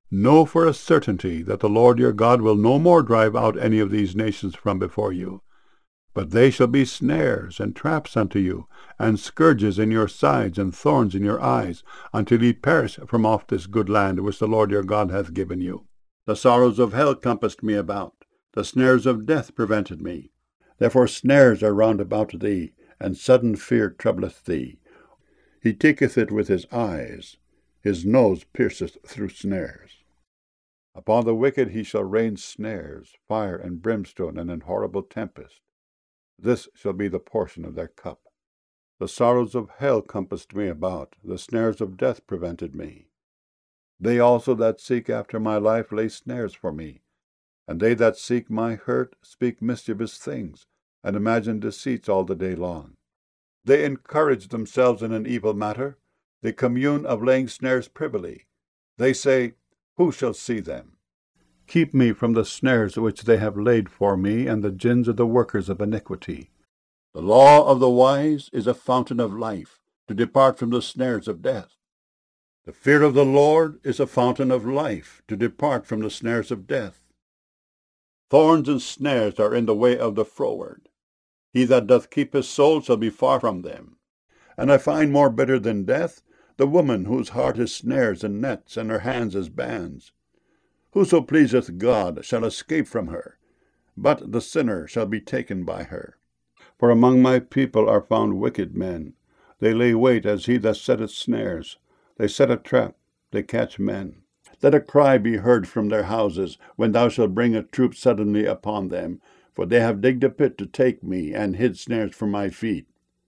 Know for a certainty that the Lord your God will no more drive out any of these nations from before you, but they shall be snares and traps unto you, and scourges in your sides, and thorns in your eyes, until ye perish from off this good land which the Lord your God hath given you. The sorrows of hell compassed me about, the snares of death prevented me. Therefore snares are round about thee, and sudden fear troubleth thee. He taketh it with his eyes, his nose pierceth through snares. Upon the wicked he shall rain snares, fire and brimstone, and an horrible tempest. This shall be the portion of their cup. The sorrows of hell compassed me about, the snares of death prevented me. They also that seek after my life lay snares for me, and they that seek my hurt speak mischievous things, and imagine deceits all the day long. They encourage themselves in an evil matter, they commune of laying snares privily. They say, Who shall see them? Keep me from the snares which they have laid for me, and the gins of the workers of iniquity. The law of the wise is a fountain of life, to depart from the snares of death. The fear of the Lord is a fountain of life, to depart from the snares of death. Thorns and snares are in the way of the froward. He that doth keep his soul shall be far from them. And I find more bitter than death the woman whose heart is snares and nets, and her hands as bands. Whoso pleaseth God shall escape from her, but the sinner shall be taken by her. For among my people are found wicked men. They lay wait as he that setteth snares. They set a trap, they catch men. Let a cry be heard from their houses, when thou shalt bring a troop suddenly upon them. For they have digged a pit to take me, and hid snares for my feet.